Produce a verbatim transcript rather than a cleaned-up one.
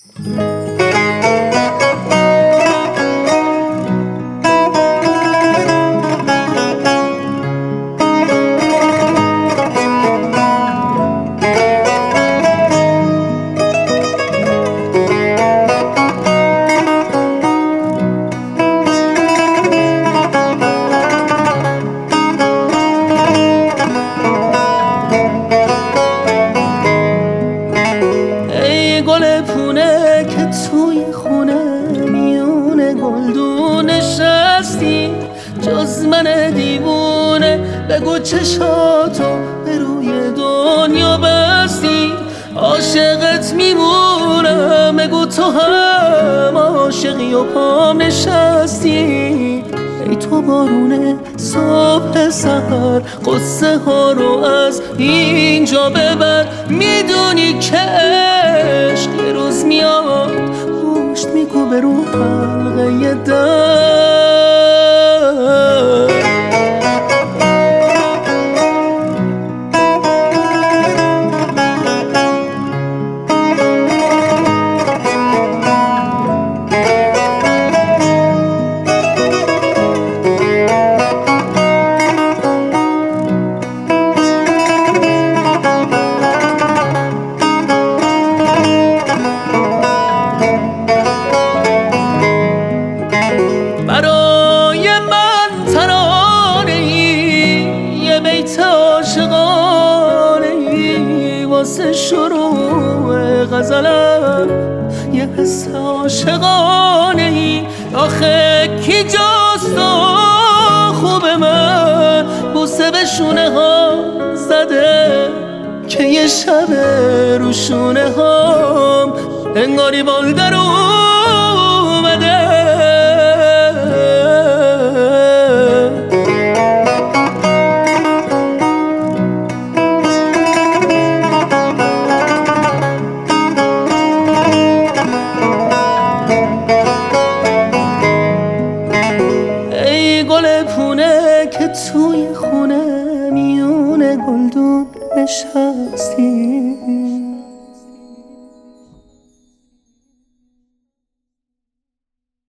گل پونه که توی خونه میونه گلدون نشستی، جز من دیوونه بگو چشاتو به روی دنیا بستی. عاشقت میمونم بگو تو هم عاشقی و پام نشستی. ای تو بارونه صبح سحر قصه ها رو از اینجا ببر. میدونی که عشق یه روز میاد پشت میکوبه رو حلقه در. برای من ترانه ای یه بیت عاشقانه ای، واسه شروع غزلم یه حس عاشقانه ای. آخه کی جاست خوب من بوسه به شونه ها زده که یه شب رو شونه هام انگاری بال در اومده. گل پونه که توی خونه میونه گلدون نشستی.